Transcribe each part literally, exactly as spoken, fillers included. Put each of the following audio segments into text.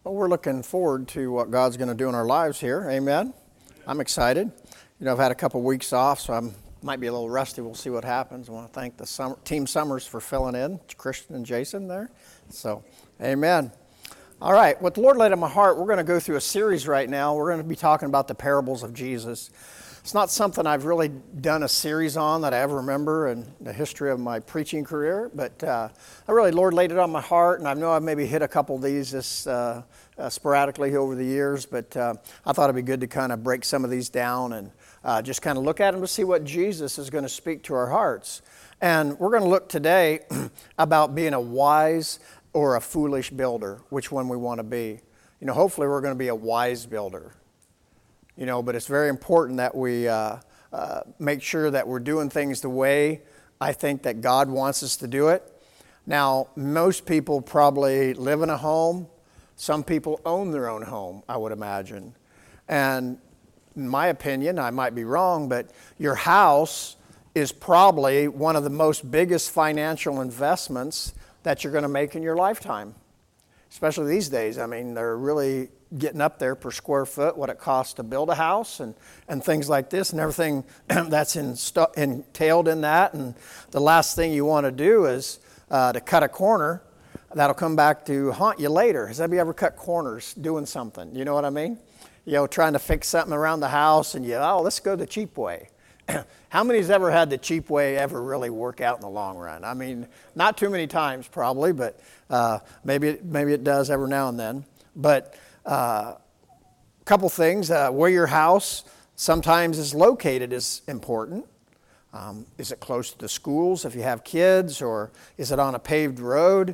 Well, we're looking forward to what God's going to do in our lives here. Amen. I'm excited. You know, I've had a couple weeks off, so I might be a little rusty. We'll see what happens. I want to thank the summer, Team Summers for filling in, Christian and Jason there. So, amen. All right, what the Lord laid on my heart, we're going to go through a series right now. We're going to be talking about the parables of Jesus. It's not something I've really done a series on that I ever remember in the history of my preaching career, but uh, I really, Lord laid it on my heart, and I know I've maybe hit a couple of these this, uh, uh, sporadically over the years, but uh, I thought it'd be good to kind of break some of these down and uh, just kind of look at them to see what Jesus is going to speak to our hearts. And we're going to look today about being a wise or a foolish builder, which one we want to be. You know, hopefully we're going to be a wise builder. You know, but it's very important that we uh, uh, make sure that we're doing things the way I think that God wants us to do it. Now, most people probably live in a home. Some people own their own home, I would imagine. And in my opinion, I might be wrong, but your house is probably one of the most biggest financial investments that you're going to make in your lifetime. Especially these days. I mean, they're really getting up there per square foot, what it costs to build a house and, and things like this and everything that's in stu- entailed in that. And the last thing you want to do is uh, to cut a corner. That'll come back to haunt you later. Has anybody ever cut corners doing something? You know what I mean? You know, trying to fix something around the house and you, oh, let's go the cheap way. How many's ever had the cheap way ever really work out in the long run? I mean, not too many times probably, but uh, maybe, it, maybe it does every now and then. But a uh, couple things, uh, where your house sometimes is located is important. Um, is it close to the schools if you have kids, or is it on a paved road,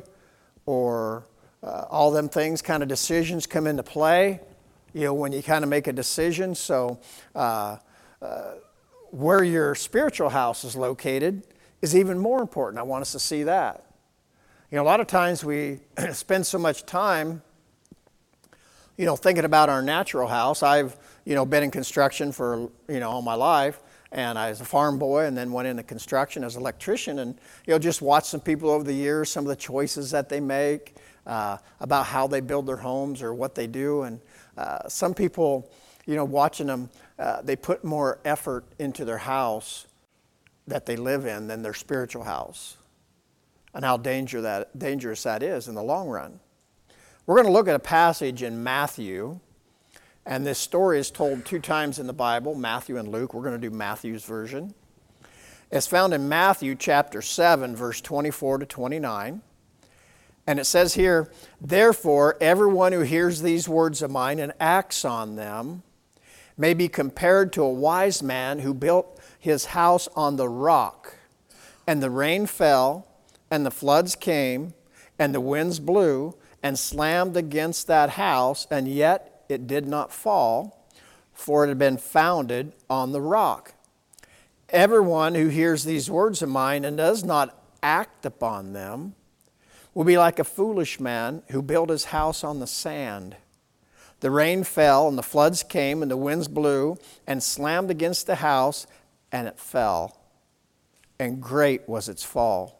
or uh, all them things, kind of decisions come into play, you know, when you kind of make a decision. So uh, uh, where your spiritual house is located is even more important. I want us to see that. You know, a lot of times we spend so much time, you know, thinking about our natural house. I've, you know, been in construction for, you know, all my life, and I was a farm boy and then went into construction as an electrician, and, you know, just watched some people over the years, some of the choices that they make, uh, about how they build their homes or what they do. And uh, some people, you know, watching them, uh, they put more effort into their house that they live in than their spiritual house, and how danger that, dangerous that is in the long run. We're going to look at a passage in Matthew, and this story is told two times in the Bible, Matthew and Luke. We're going to do Matthew's version. It's found in Matthew chapter seven, verse twenty-four to twenty-nine. And it says here, "Therefore, everyone who hears these words of mine and acts on them may be compared to a wise man who built his house on the rock. And the rain fell, and the floods came, and the winds blew, and slammed against that house, and yet it did not fall, for it had been founded on the rock. Everyone who hears these words of mine and does not act upon them will be like a foolish man who built his house on the sand. The rain fell, and the floods came, and the winds blew, and slammed against the house, and it fell. And great was its fall.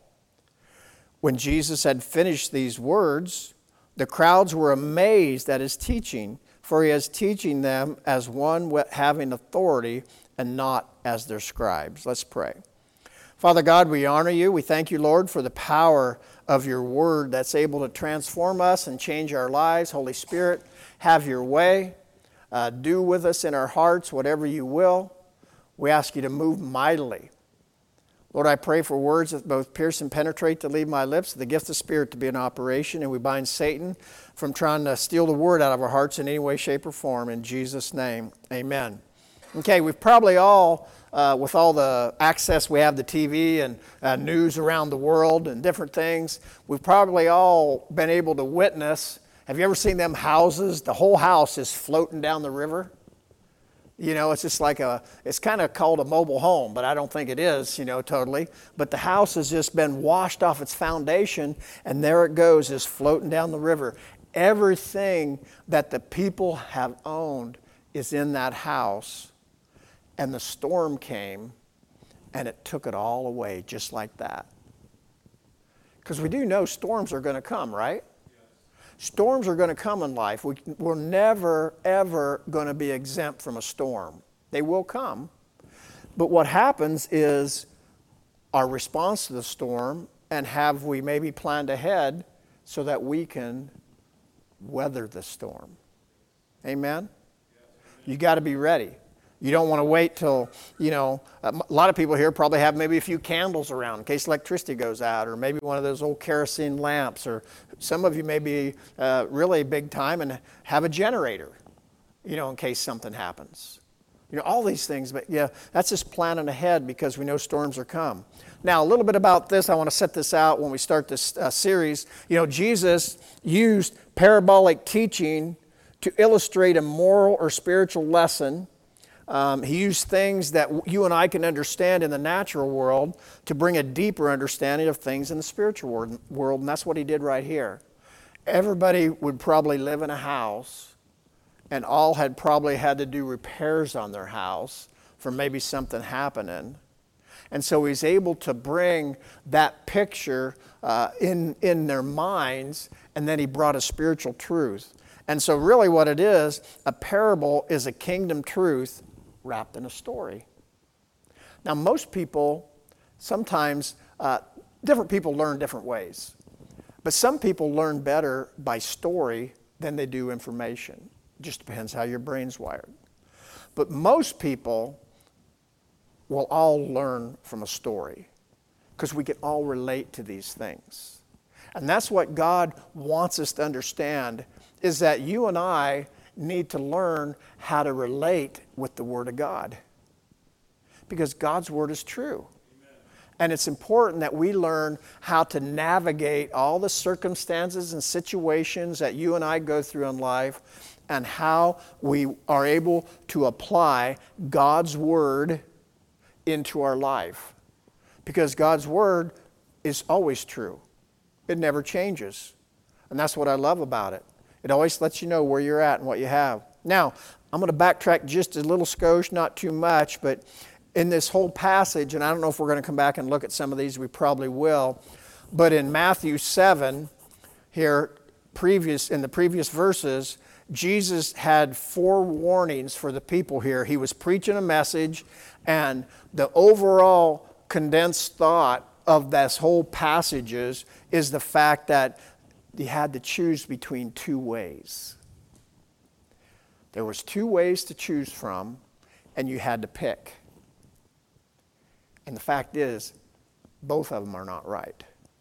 When Jesus had finished these words, the crowds were amazed at his teaching, for he is teaching them as one having authority and not as their scribes." Let's pray. Father God, we honor you. We thank you, Lord, for the power of your word that's able to transform us and change our lives. Holy Spirit, have your way. Uh, do with us in our hearts whatever you will. We ask you to move mightily. Lord, I pray for words that both pierce and penetrate to leave my lips, the gift of the Spirit to be in operation, and we bind Satan from trying to steal the word out of our hearts in any way, shape, or form. In Jesus' name, amen. Okay, we've probably all, uh, with all the access we have to T V and uh, news around the world and different things, we've probably all been able to witness. Have you ever seen them houses? The whole house is floating down the river. You know, it's just like a, it's kind of called a mobile home, but I don't think it is, you know, totally. But the house has just been washed off its foundation, and there it goes, is floating down the river. Everything that the people have owned is in that house. And the storm came, and it took it all away just like that. Because we do know storms are going to come, right? Storms are going to come in life. We, we're never, ever going to be exempt from a storm. They will come. But what happens is our response to the storm, and have we maybe planned ahead so that we can weather the storm. Amen? You got to be ready. You don't want to wait till, you know, a lot of people here probably have maybe a few candles around in case electricity goes out, or maybe one of those old kerosene lamps, or some of you may be uh, really big time and have a generator, you know, in case something happens. You know, all these things, but yeah, that's just planning ahead because we know storms are come. Now, a little bit about this, I want to set this out when we start this uh, series. You know, Jesus used parabolic teaching to illustrate a moral or spiritual lesson. Um, he used things that you and I can understand in the natural world to bring a deeper understanding of things in the spiritual world, and that's what he did right here. Everybody would probably live in a house, and all had probably had to do repairs on their house for maybe something happening. And so he's able to bring that picture uh, in, in their minds, and then he brought a spiritual truth. And so really what it is, a parable is a kingdom truth wrapped in a story. Now most people, sometimes, uh, different people learn different ways. But some people learn better by story than they do information. It just depends how your brain's wired. But most people will all learn from a story because we can all relate to these things. And that's what God wants us to understand, is that you and I need to learn how to relate with the Word of God. Because God's Word is true. Amen. And it's important that we learn how to navigate all the circumstances and situations that you and I go through in life, and how we are able to apply God's Word into our life. Because God's Word is always true. It never changes. And that's what I love about it. It always lets you know where you're at and what you have. Now, I'm going to backtrack just a little skosh, not too much, but in this whole passage, and I don't know if we're going to come back and look at some of these, we probably will, but in Matthew seven, here, previous in the previous verses, Jesus had four warnings for the people here. He was preaching a message, and the overall condensed thought of this whole passages is the fact that he had to choose between two ways. There was two ways to choose from, and you had to pick. And the fact is, both of them are not right.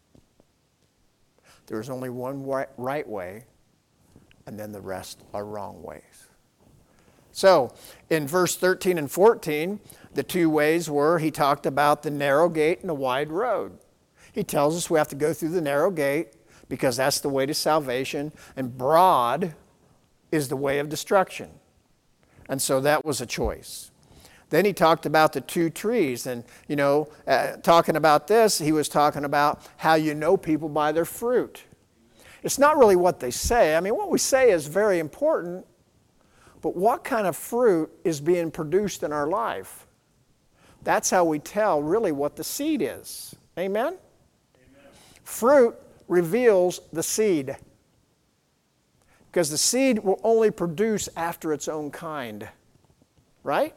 There's only one right way, and then the rest are wrong ways. So, in verse thirteen and fourteen, the two ways were, he talked about the narrow gate and the wide road. He tells us we have to go through the narrow gate because that's the way to salvation, and broad is the way of destruction. And so that was a choice. Then he talked about the two trees, and, you know, uh, talking about this, he was talking about how you know people by their fruit. It's not really what they say. I mean, what we say is very important, but what kind of fruit is being produced in our life? That's how we tell really what the seed is. Amen? Amen. Fruit reveals the seed, because the seed will only produce after its own kind, right?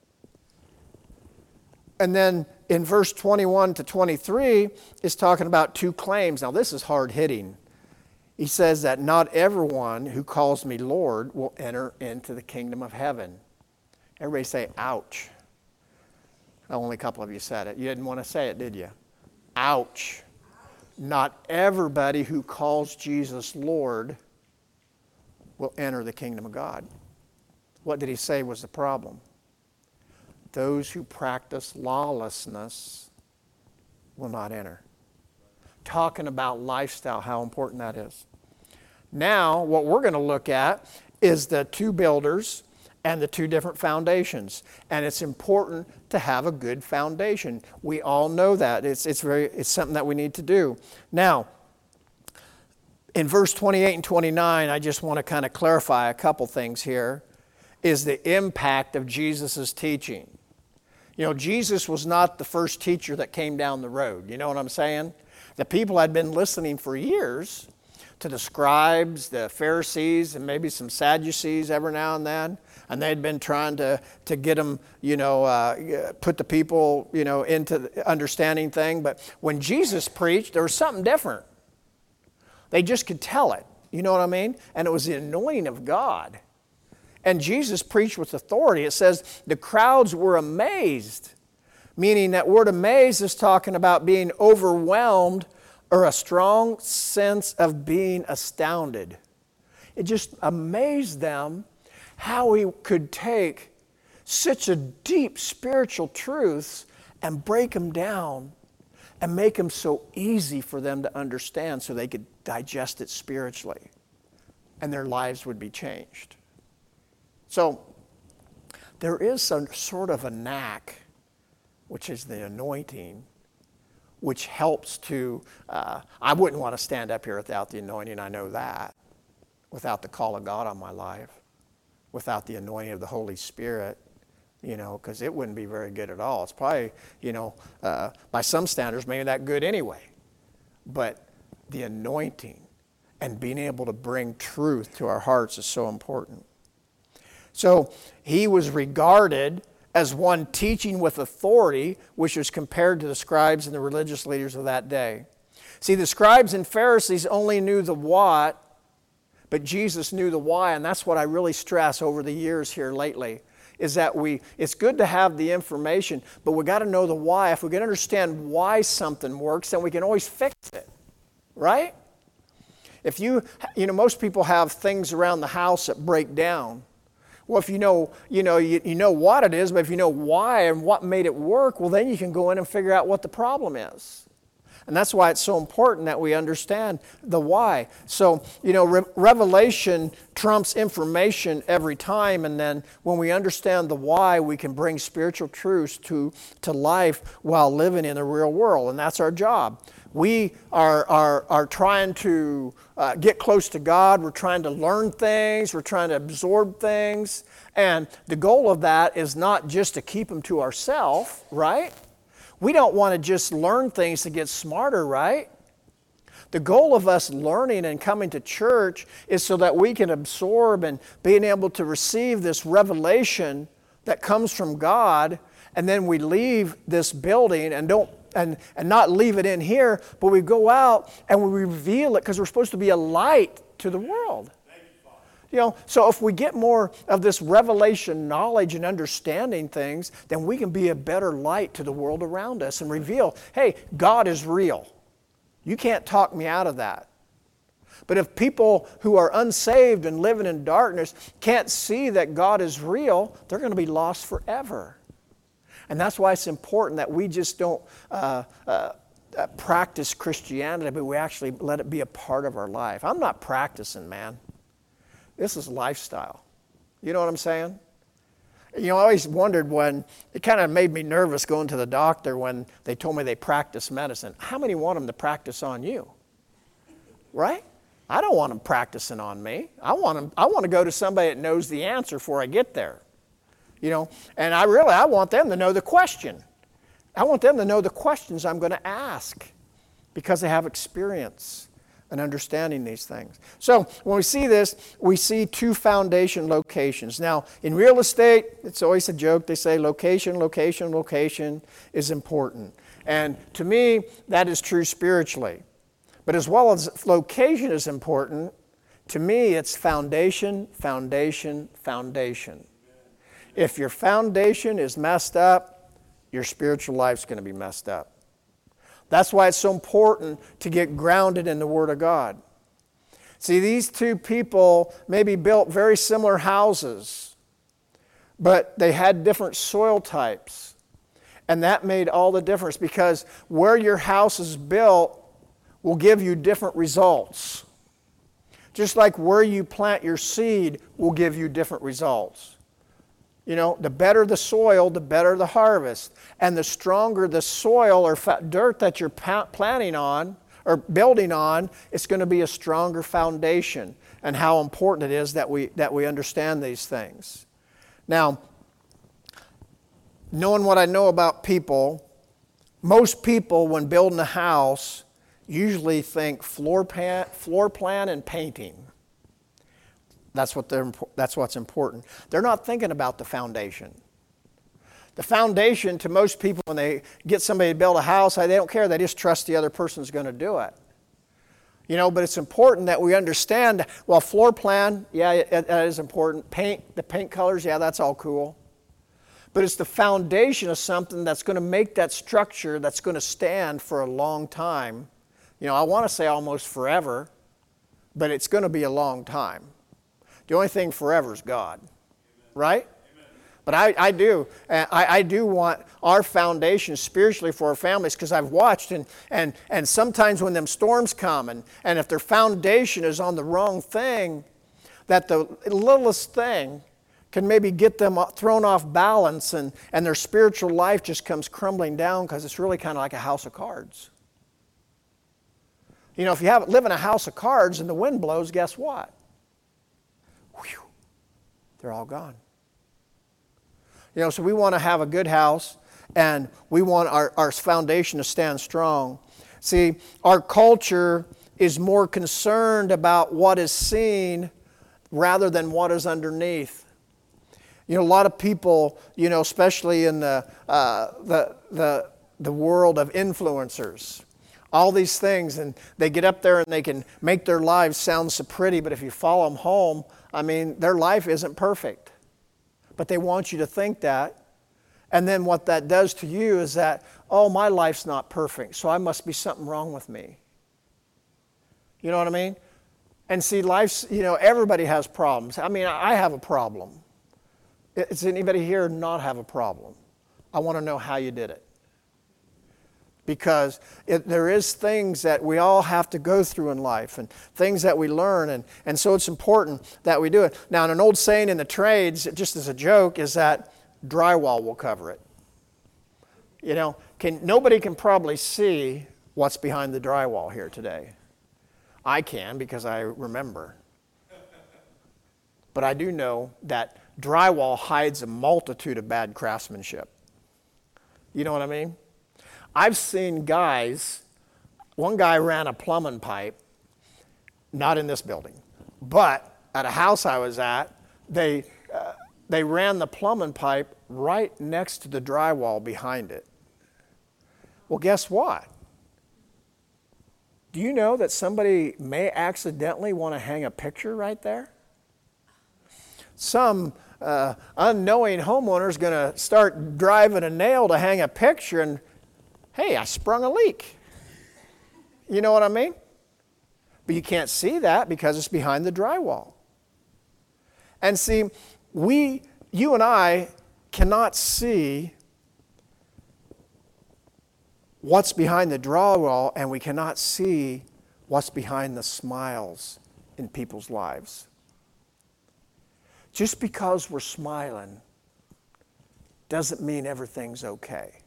And then in verse twenty-one to twenty-three is talking about two claims. Now this is hard hitting. He says that not everyone who calls me Lord will enter into the kingdom of heaven. Everybody say, ouch. Only a couple of you said it. You didn't want to say it, did you? Ouch. Not everybody who calls Jesus Lord will enter the kingdom of God. What did he say was the problem? Those who practice lawlessness will not enter. Talking about lifestyle, how important that is. Now, what we're going to look at is the two builders and the two different foundations. And it's important to have a good foundation. We all know that. It's, it's, very, it's something that we need to do. Now, in verse twenty-eight and twenty-nine, I just want to kind of clarify a couple things here, is the impact of Jesus' teaching. You know, Jesus was not the first teacher that came down the road. You know what I'm saying? The people had been listening for years to to the scribes, the Pharisees, and maybe some Sadducees every now and then. And they'd been trying to, to get them, you know, uh, put the people, you know, into the understanding thing. But when Jesus preached, there was something different. They just could tell it. You know what I mean? And it was the anointing of God. And Jesus preached with authority. It says the crowds were amazed, meaning that word amazed is talking about being overwhelmed or a strong sense of being astounded. It just amazed them how he could take such a deep spiritual truths and break them down and make them so easy for them to understand so they could digest it spiritually and their lives would be changed. So there is some sort of a knack, which is the anointing, which helps to, uh, I wouldn't want to stand up here without the anointing, I know that, without the call of God on my life, without the anointing of the Holy Spirit, you know, because it wouldn't be very good at all. It's probably, you know, uh, by some standards, maybe that good anyway. But the anointing and being able to bring truth to our hearts is so important. So he was regarded as one teaching with authority, which was compared to the scribes and the religious leaders of that day. See, the scribes and Pharisees only knew the what, but Jesus knew the why, and that's what I really stress over the years here lately, is that we, it's good to have the information, but we got to know the why. If we can understand why something works, then we can always fix it, right? If you, you know, most people have things around the house that break down. Well, if you know, you know, you, you know what it is, but if you know why and what made it work, well, then you can go in and figure out what the problem is. And that's why it's so important that we understand the why. So, you know, re- revelation trumps information every time, and then when we understand the why, we can bring spiritual truths to, to life while living in the real world, and that's our job. We are, are, are trying to uh, get close to God. We're trying to learn things. We're trying to absorb things. And the goal of that is not just to keep them to ourselves, right? We don't want to just learn things to get smarter, right? The goal of us learning and coming to church is so that we can absorb and being able to receive this revelation that comes from God, and then we leave this building and don't And, and not leave it in here, but we go out and we reveal it because we're supposed to be a light to the world. You know, so if we get more of this revelation knowledge and understanding things, then we can be a better light to the world around us and reveal, hey, God is real. You can't talk me out of that. But if people who are unsaved and living in darkness can't see that God is real, they're going to be lost forever. And that's why it's important that we just don't uh, uh, uh, practice Christianity, but we actually let it be a part of our life. I'm not practicing, man. This is lifestyle. You know what I'm saying? You know, I always wondered when, it kind of made me nervous going to the doctor when they told me they practice medicine. How many want them to practice on you? Right? I don't want them practicing on me. I want them, I want to go to somebody that knows the answer before I get there. You know, and I really, I want them to know the question. I want them to know the questions I'm going to ask because they have experience and understanding these things. So when we see this, we see two foundation locations. Now, in real estate, it's always a joke. They say location, location, location is important. And to me, that is true spiritually. But as well as location is important, to me, it's foundation, foundation, foundation. If your foundation is messed up, your spiritual life's going to be messed up. That's why it's so important to get grounded in the Word of God. See, these two people maybe built very similar houses, but they had different soil types. And that made all the difference because where your house is built will give you different results. Just like where you plant your seed will give you different results. You know, the better the soil, the better the harvest. And the stronger the soil or dirt that you're planting on or building on, it's going to be a stronger foundation. And how important it is that we that we understand these things. Now, knowing what I know about people, most people when building a house usually think floor plan, floor plan and painting. That's what they're, that's what's important. They're not thinking about the foundation. The foundation, to most people, when they get somebody to build a house, they don't care. They just trust the other person's going to do it. You know, but it's important that we understand, well, floor plan, yeah, that is important. Paint, the paint colors, yeah, that's all cool. But it's the foundation of something that's going to make that structure that's going to stand for a long time. You know, I want to say almost forever, but it's going to be a long time. The only thing forever is God, right? But I, I do. I, I do want our foundation spiritually for our families, because I've watched, and, and, and sometimes when them storms come, and, and if their foundation is on the wrong thing, that the littlest thing can maybe get them thrown off balance, and, and their spiritual life just comes crumbling down, because it's really kind of like a house of cards. You know, if you have, live in a house of cards and the wind blows, guess what? Whew, they're all gone. You know, so we want to have a good house, and we want our, our foundation to stand strong. See, our culture is more concerned about what is seen rather than what is underneath. You know, a lot of people, you know, especially in the uh, the the the world of influencers, all these things, and they get up there and they can make their lives sound so pretty, but if you follow them home, I mean, their life isn't perfect. But they want you to think that. And then what that does to you is that, oh, my life's not perfect, so I must be something wrong with me. You know what I mean? And see, life's, you know, everybody has problems. I mean, I have a problem. Does anybody here not have a problem? I want to know how you did it. Because it, there is things that we all have to go through in life, and things that we learn, and, and so it's important that we do it. Now, an old saying in the trades, just as a joke, is that drywall will cover it. You know, can, nobody can probably see what's behind the drywall here today. I can, because I remember. But I do know that drywall hides a multitude of bad craftsmanship. You know what I mean? I've seen guys, one guy ran a plumbing pipe, not in this building, but at a house I was at, they, uh, they ran the plumbing pipe right next to the drywall behind it. Well, guess what? Do you know that somebody may accidentally want to hang a picture right there? Some uh, unknowing homeowner is going to start driving a nail to hang a picture, and hey, I sprung a leak. You know what I mean? But you can't see that because it's behind the drywall. And see, we, you and I cannot see what's behind the drywall, and we cannot see what's behind the smiles in people's lives. Just because we're smiling doesn't mean everything's okay.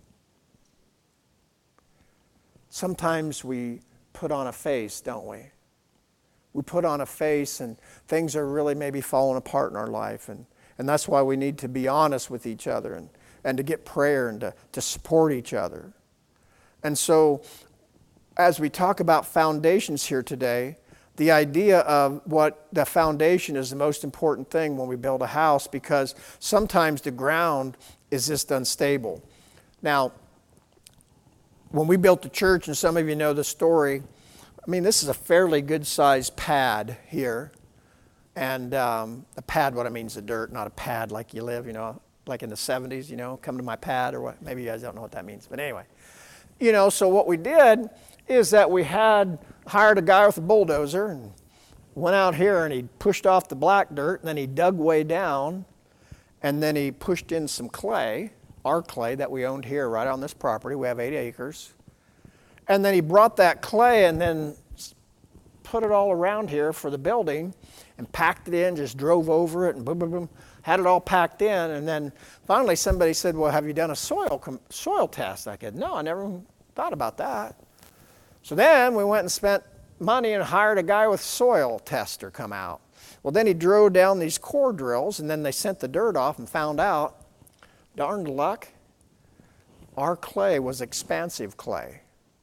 Sometimes we put on a face, don't we? We put on a face, and things are really maybe falling apart in our life. And, and that's why we need to be honest with each other, and, and to get prayer, and to, to support each other. And so, as we talk about foundations here today, the idea of what the foundation is the most important thing when we build a house, because sometimes the ground is just unstable. Now, when we built the church, and some of you know the story, I mean, this is a fairly good-sized pad here. And um, a pad, what I mean is the dirt, not a pad like you live, you know, like in the seventies, you know, come to my pad, or what. Maybe you guys don't know what that means. But anyway, you know, so what we did is that we had hired a guy with a bulldozer, and went out here, and he pushed off the black dirt, and then he dug way down, and then he pushed in some clay, our clay that we owned here right on this property. We have eight acres. And then he brought that clay and then put it all around here for the building, and packed it in, just drove over it, and boom, boom, boom, had it all packed in. And then finally somebody said, well, have you done a soil soil test? I said, no, I never thought about that. So then we went and spent money and hired a guy with soil tester come out. Well, then he drove down these core drills, and then they sent the dirt off and found out, darned luck, our clay was expansive clay.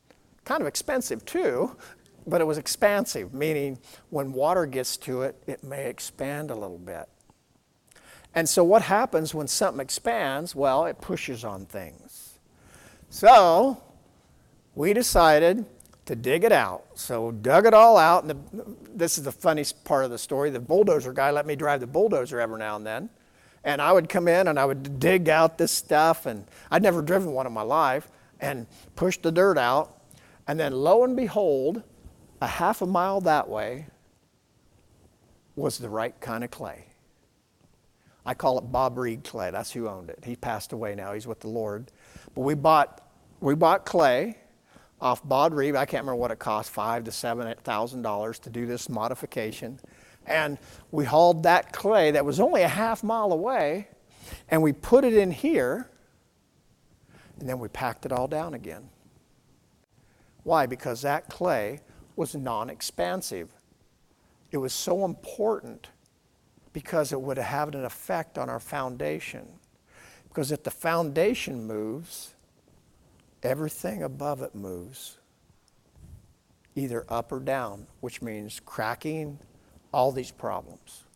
kind of expensive too, but it was expansive, meaning when water gets to it, it may expand a little bit. And so what happens when something expands? Well, it pushes on things. So we decided to dig it out. So dug it all out, and the, this is the funniest part of the story. The bulldozer guy let me drive the bulldozer every now and then. And I would come in and I would dig out this stuff, and I'd never driven one in my life, and push the dirt out. And then lo and behold, a half a mile that way was the right kind of clay. I call it Bob Reed clay. That's who owned it. He passed away now. He's with the Lord. But we bought we bought clay off Bob Reed. I can't remember what it cost, five to seven thousand dollars to do this modification. And we hauled that clay that was only a half mile away, and we put it in here, and then we packed it all down again. Why? Because that clay was non-expansive. It was so important because it would have an effect on our foundation. Because if the foundation moves, everything above it moves, either up or down, which means cracking, all these problems.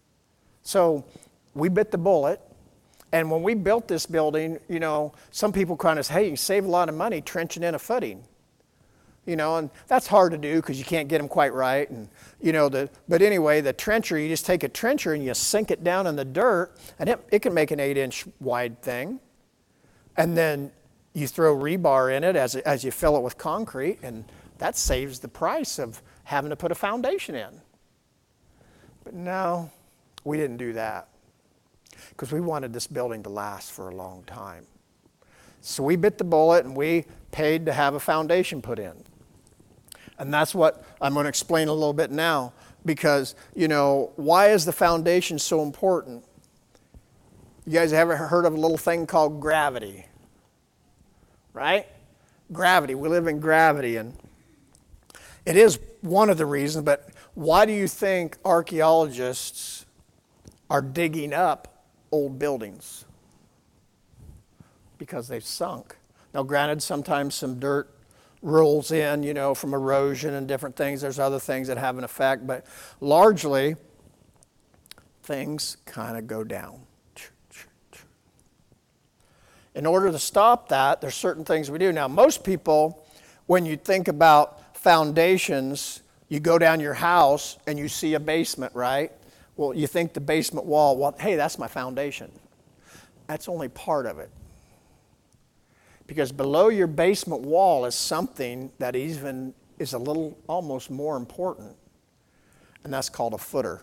So we bit the bullet, and when we built this building, you know, some people kind of say, hey, you save a lot of money trenching in a footing. You know, and that's hard to do because you can't get them quite right. And, you know, the, but anyway, the trencher, you just take a trencher and you sink it down in the dirt, and it, it can make an eight inch wide thing. And then you throw rebar in it as, as you fill it with concrete, and that saves the price of having to put a foundation in. But no, we didn't do that because we wanted this building to last for a long time. So we bit the bullet and we paid to have a foundation put in. And that's what I'm going to explain a little bit now, because, you know, why is the foundation so important? You guys ever heard of a little thing called gravity? Right? Gravity. We live in gravity, and it is one of the reasons, but why do you think archaeologists are digging up old buildings? Because they've sunk. Now, granted, sometimes some dirt rolls in, you know, from erosion and different things. There's other things that have an effect, but largely, things kind of go down. In order to stop that, there's certain things we do. Now, most people, when you think about foundations, you go down your house and you see a basement, right? Well, you think the basement wall, well, hey, that's my foundation. That's only part of it. Because below your basement wall is something that even is a little, almost more important, and that's called a footer.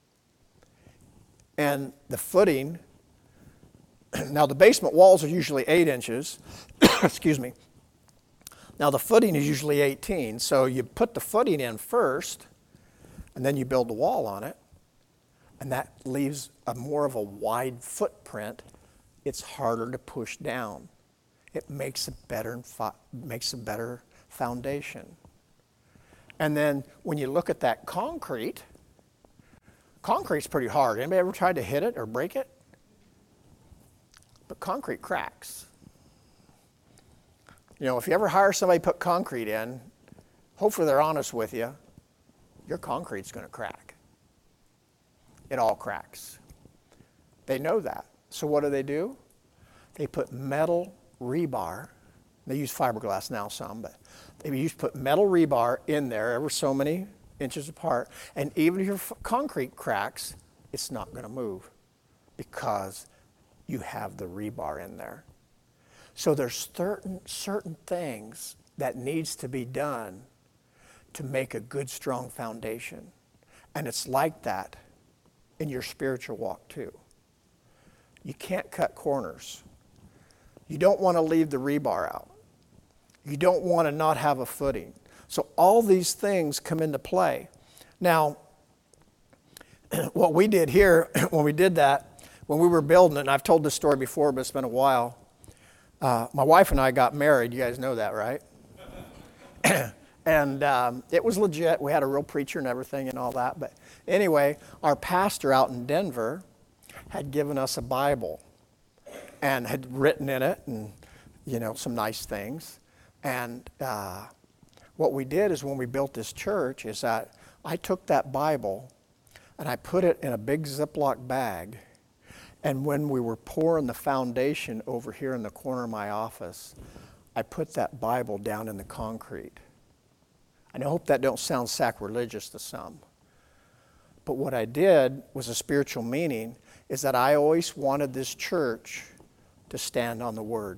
And the footing, now the basement walls are usually eight inches, excuse me. Now the footing is usually eighteen, so you put the footing in first, and then you build the wall on it, and that leaves a more of a wide footprint. It's harder to push down. It makes a better, makes a better foundation. And then when you look at that concrete, concrete's pretty hard. Anybody ever tried to hit it or break it? But concrete cracks. You know, if you ever hire somebody to put concrete in, hopefully they're honest with you, your concrete's going to crack. It all cracks. They know that. So what do they do? They put metal rebar. They use fiberglass now some, but they used to put metal rebar in there ever so many inches apart, and even if your f- concrete cracks, it's not going to move because you have the rebar in there. So there's certain certain things that needs to be done to make a good, strong foundation. And it's like that in your spiritual walk too. You can't cut corners. You don't want to leave the rebar out. You don't want to not have a footing. So all these things come into play. Now, what we did here, when we did that, when we were building it, and I've told this story before, but it's been a while, uh, my wife and I got married. You guys know that, right? And um, it was legit. We had a real preacher and everything and all that. But anyway, our pastor out in Denver had given us a Bible and had written in it and, you know, some nice things. And uh, what we did is when we built this church is that I took that Bible and I put it in a big Ziploc bag. And when we were pouring the foundation over here in the corner of my office, I put that Bible down in the concrete. And I hope that don't sound sacrilegious to some. But what I did was a spiritual meaning is that I always wanted this church to stand on the Word.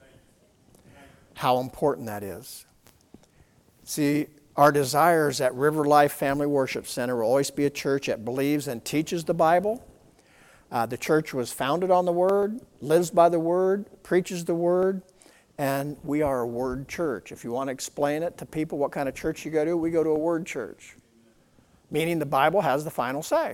How important that is. See, our desires at River Life Family Worship Center will always be a church that believes and teaches the Bible. Uh, the church was founded on the Word, lives by the Word, preaches the Word, and we are a Word church. If you want to explain it to people what kind of church you go to, we go to a Word church. Meaning the Bible has the final say.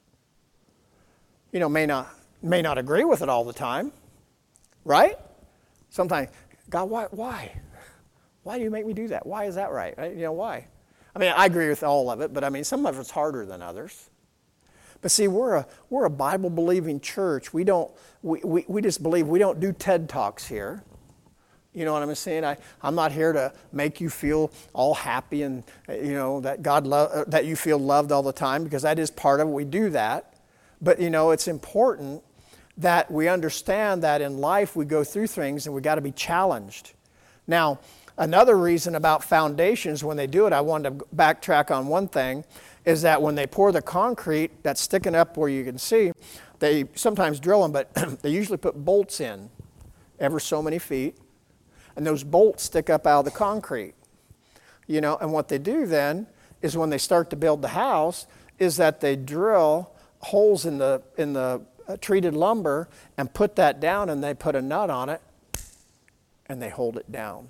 You know, may not may not agree with it all the time, right? Sometimes, God, why, why? Why do you make me do that? Why is that right? You know, why? I mean, I agree with all of it, but I mean, some of it's harder than others. But see, we're a we're a Bible-believing church. We don't we, we, we just believe. We don't do TED Talks here. You know what I'm saying? I, I'm not here to make you feel all happy and, you know, that God lo- that you feel loved all the time, because that is part of it. We do that. But, you know, it's important that we understand that in life we go through things and we got to be challenged. Now, another reason about foundations when they do it, I wanted to backtrack on one thing, is that when they pour the concrete that's sticking up where you can see, they sometimes drill them, but they usually put bolts in ever so many feet. And those bolts stick up out of the concrete. You know, and what they do then is when they start to build the house is that they drill holes in the in the uh, treated lumber and put that down, and they put a nut on it and they hold it down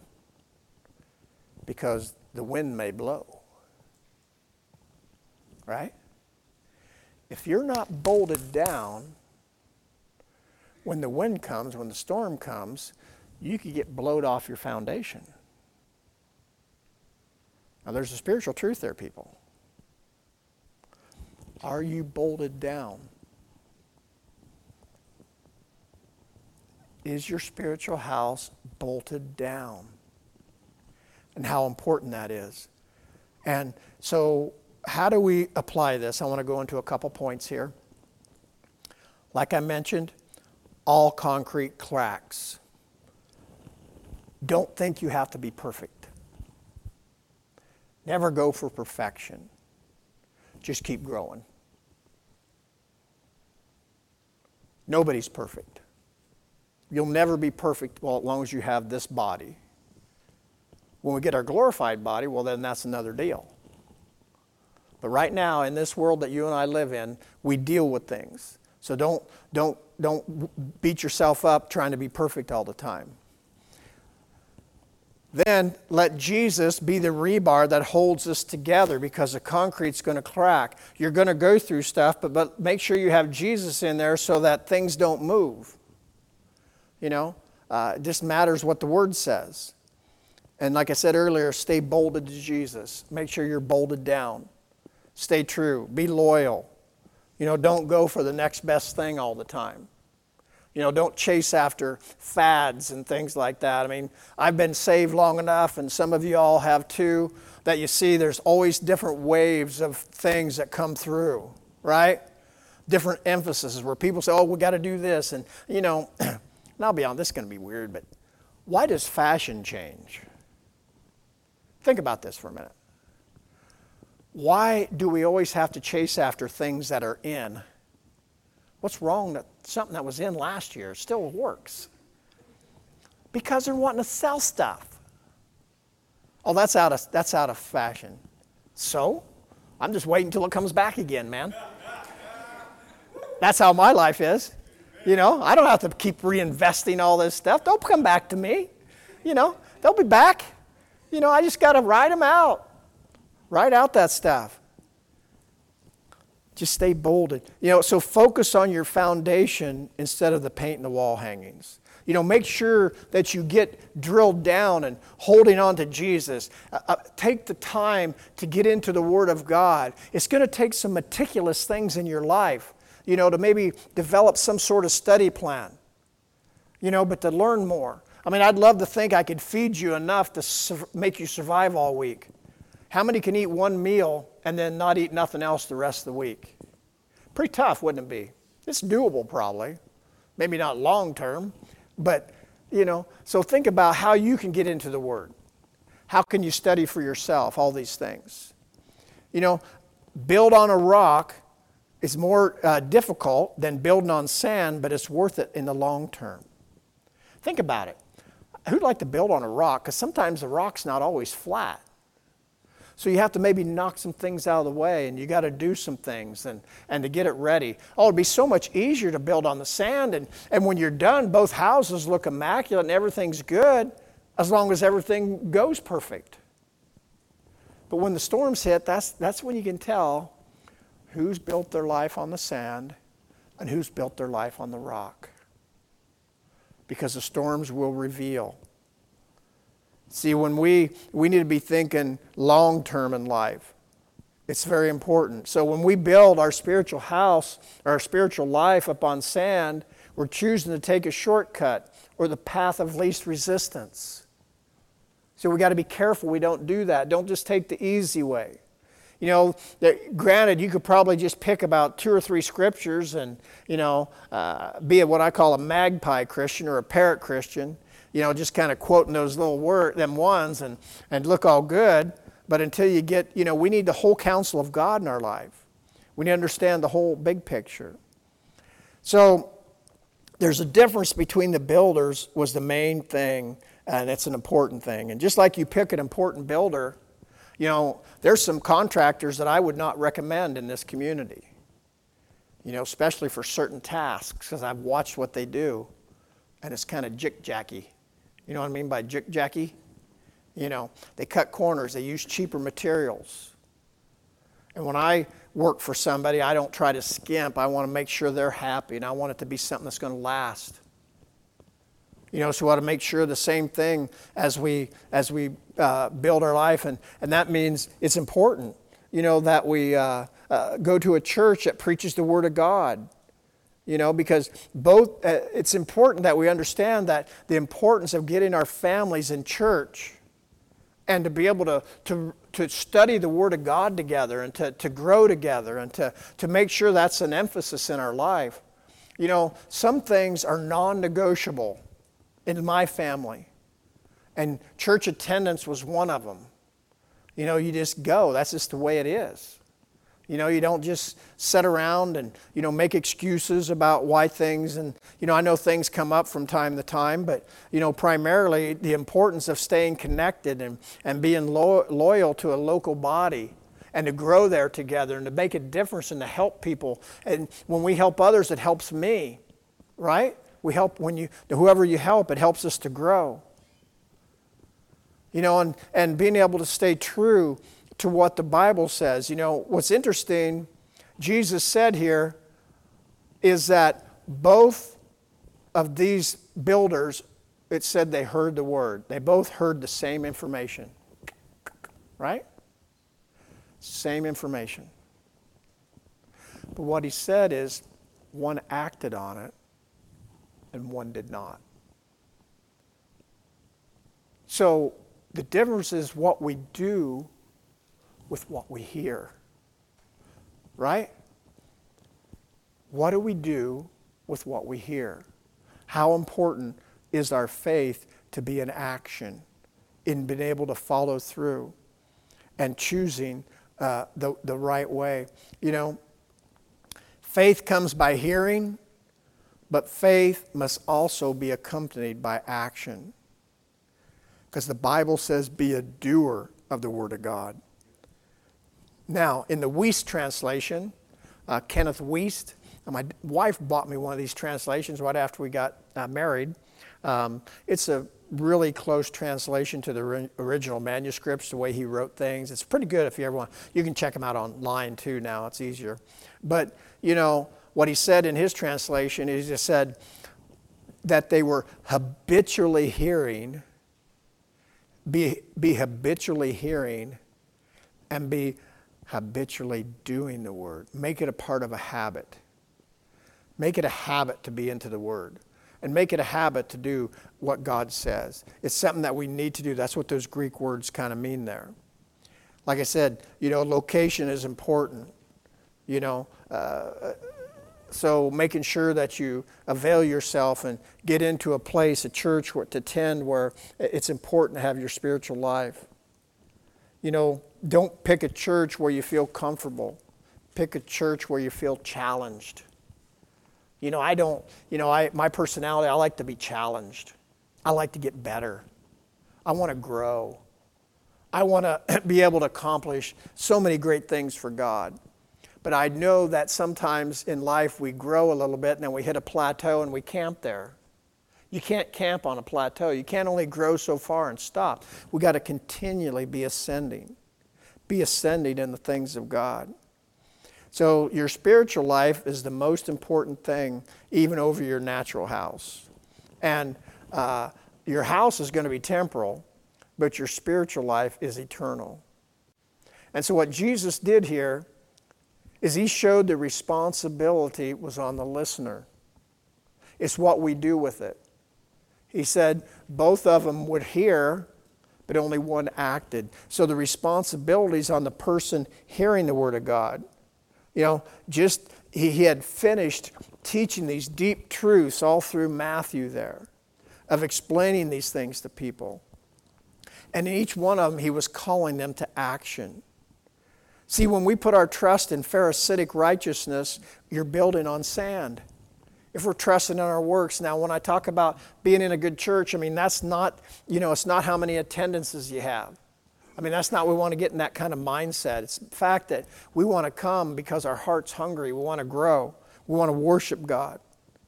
because the wind may blow. Right? If you're not bolted down, when the wind comes, when the storm comes, you could get blowed off your foundation. Now, there's a spiritual truth there, people. Are you bolted down? Is your spiritual house bolted down? And how important that is. And so, how do we apply this? I want to go into a couple points here. Like I mentioned, all concrete cracks. Don't think you have to be perfect. Never go for perfection. Just keep growing. Nobody's perfect. You'll never be perfect, well, as long as you have this body. When we get our glorified body, well, then that's another deal. But right now, in this world that you and I live in, we deal with things. So don't, don't, don't beat yourself up trying to be perfect all the time. Then let Jesus be the rebar that holds us together, because the concrete's going to crack. You're going to go through stuff, but, but make sure you have Jesus in there so that things don't move. You know, uh, it just matters what the Word says. And like I said earlier, stay bolted to Jesus. Make sure you're bolted down. Stay true. Be loyal. You know, don't go for the next best thing all the time. You know, don't chase after fads and things like that. I mean, I've been saved long enough, and some of you all have too, that you see there's always different waves of things that come through, right? Different emphases where people say, oh, we got to do this. And, you know, and I'll be honest, this is going to be weird, but why does fashion change? Think about this for a minute. Why do we always have to chase after things that are in? What's wrong that something that was in last year still works? Because they're wanting to sell stuff. Oh, that's out of that's out of fashion. So, I'm just waiting until it comes back again, man. That's how my life is. You know, I don't have to keep reinvesting all this stuff. Don't come back to me. You know, they'll be back. You know, I just got to ride them out. Ride out that stuff. Just stay bolded. You know, so focus on your foundation instead of the paint and the wall hangings. You know, make sure that you get drilled down and holding on to Jesus. Uh, uh, take the time to get into the Word of God. It's going to take some meticulous things in your life, you know, to maybe develop some sort of study plan, you know, but to learn more. I mean, I'd love to think I could feed you enough to su- make you survive all week. How many can eat one meal and then not eat nothing else the rest of the week? Pretty tough, wouldn't it be? It's doable probably. Maybe not long term, but, you know, so think about how you can get into the Word. How can you study for yourself, all these things? You know, build on a rock is more uh, difficult than building on sand, but it's worth it in the long term. Think about it. Who'd like to build on a rock? Because sometimes the rock's not always flat. So you have to maybe knock some things out of the way, and you got to do some things and, and to get it ready. Oh, it'd be so much easier to build on the sand, and, and when you're done, both houses look immaculate and everything's good, as long as everything goes perfect. But when the storms hit, that's, that's when you can tell who's built their life on the sand and who's built their life on the rock. Because the storms will reveal. See, when we, we need to be thinking long-term in life. It's very important. So when we build our spiritual house, our spiritual life upon sand, we're choosing to take a shortcut or the path of least resistance. So we got to be careful we don't do that. Don't just take the easy way. You know, that, granted, you could probably just pick about two or three scriptures and, you know, uh, be a, what I call a magpie Christian or a parrot Christian. You know, just kind of quoting those little word, them ones and, and look all good. But until you get, you know, we need the whole counsel of God in our life. We need to understand the whole big picture. So there's a difference between the builders was the main thing, and it's an important thing. And just like you pick an important builder, you know, there's some contractors that I would not recommend in this community. You know, especially for certain tasks, because I've watched what they do, and it's kind of jick-jacky. You know what I mean by jick-jacky? You know, they cut corners. They use cheaper materials. And when I work for somebody, I don't try to skimp. I want to make sure they're happy, and I want it to be something that's going to last. You know, so we ought to make sure the same thing as we as we uh, build our life, and, and that means it's important, you know, that we uh, uh, go to a church that preaches the Word of God. You know, because both, uh, it's important that we understand that the importance of getting our families in church and to be able to, to, to study the Word of God together and to, to grow together and to, to make sure that's an emphasis in our life. You know, some things are non-negotiable in my family, and church attendance was one of them. You know, you just go. That's just the way it is. You know, you don't just sit around and, you know, make excuses about why things, and, you know, I know things come up from time to time, but, you know, primarily the importance of staying connected and, and being lo- loyal to a local body and to grow there together and to make a difference and to help people. And when we help others, it helps me, right? We help when you, whoever you help, it helps us to grow. You know, and, and being able to stay true to what the Bible says. You know, what's interesting, Jesus said here, is that both of these builders, it said they heard the word. They both heard the same information. Right? Same information. But what he said is, one acted on it and one did not. So the difference is what we do with what we hear, right? What do we do with what we hear? How important is our faith to be in action, in being able to follow through and choosing uh, the, the right way? You know, faith comes by hearing, but faith must also be accompanied by action. Because the Bible says, be a doer of the Word of God. Now, in the Wuest translation, uh, Kenneth Wuest, my wife bought me one of these translations right after we got uh, married. Um, it's a really close translation to the ri- original manuscripts, the way he wrote things. It's pretty good if you ever want. You can check them out online too now. It's easier. But, you know, what he said in his translation is he said that they were habitually hearing, be, be habitually hearing, and be habitually doing the Word. Make it a part of a habit. Make it a habit to be into the Word. and make it a habit to do what God says. It's something that we need to do. That's what those Greek words kind of mean there. Like I said, you know, location is important. You know, uh, so making sure that you avail yourself and get into a place, a church to attend where it's important to have your spiritual life. You know, don't pick a church where you feel comfortable. Pick a church where you feel challenged. You know, I don't, you know, I my personality, I like to be challenged. I like to get better. I want to grow. I want to be able to accomplish so many great things for God. But I know that sometimes in life we grow a little bit and then we hit a plateau and we camp there. You can't camp on a plateau. You can't only grow so far and stop. We got to continually be ascending. Be ascending in the things of God. So your spiritual life is the most important thing, even over your natural house. And uh, your house is going to be temporal, but your spiritual life is eternal. And so what Jesus did here is he showed the responsibility was on the listener. It's what we do with it. He said both of them would hear, but only one acted. So the responsibility is on the person hearing the Word of God. You know, just he, he had finished teaching these deep truths all through Matthew there, of explaining these things to people. And in each one of them, he was calling them to action. See, when we put our trust in Pharisaic righteousness, you're building on sand. If we're trusting in our works, now when I talk about being in a good church, I mean, that's not, you know, it's not how many attendances you have. I mean, that's not, we want to get in that kind of mindset. It's the fact that we want to come because our heart's hungry. We want to grow. We want to worship God.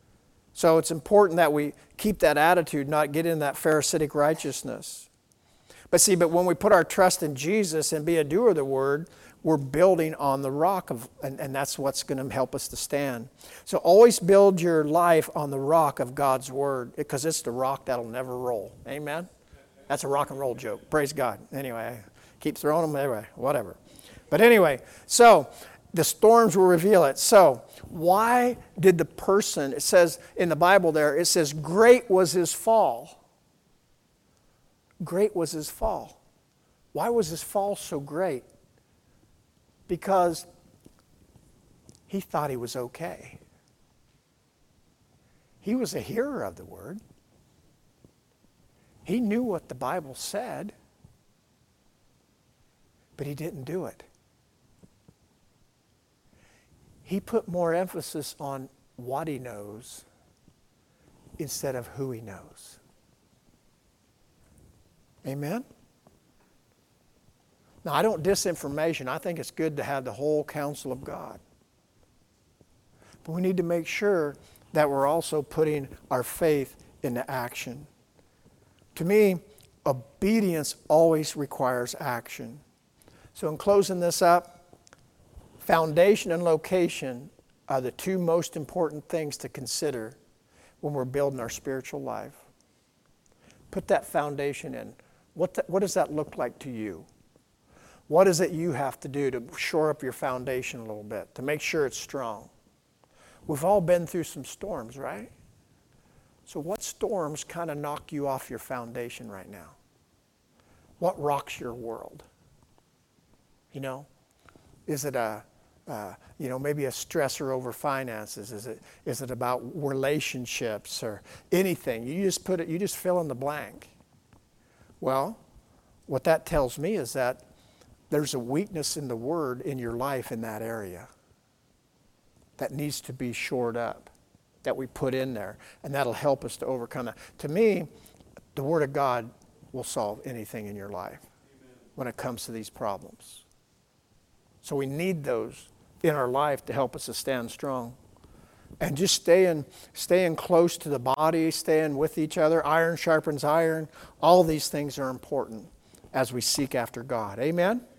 So it's important that we keep that attitude, not get in that Pharisaic righteousness. But see, but when we put our trust in Jesus and be a doer of the word, we're building on the rock of, and, and that's what's going to help us to stand. So always build your life on the rock of God's word, because it's the rock that'll never roll. Amen? That's a rock and roll joke. Praise God. Anyway, I keep throwing them anyway, whatever. But anyway, so the storms will reveal it. So why did the person, it says in the Bible there, it says, great was his fall. Great was his fall. Why was his fall so great? Because he thought he was okay. He was a hearer of the word. He knew what the Bible said, but he didn't do it. He put more emphasis on what he knows instead of who he knows. Amen? Now, I don't disinformation. I think it's good to have the whole counsel of God. But we need to make sure that we're also putting our faith into action. To me, obedience always requires action. So in closing this up, foundation and location are the two most important things to consider when we're building our spiritual life. Put that foundation in. What, the, what does that look like to you? What is it you have to do to shore up your foundation a little bit, to make sure it's strong? We've all been through some storms, right? So what storms kind of knock you off your foundation right now? What rocks your world? You know, is it a, uh, you know, maybe a stressor over finances? Is it, is it about relationships or anything? You just put it, you just fill in the blank. Well, what that tells me is that there's a weakness in the word in your life in that area that needs to be shored up, that we put in there, and that'll help us to overcome that. To me, the Word of God will solve anything in your life. Amen. When it comes to these problems. So we need those in our life to help us to stand strong. And just staying, staying close to the body, staying with each other, iron sharpens iron. All these things are important as we seek after God. Amen?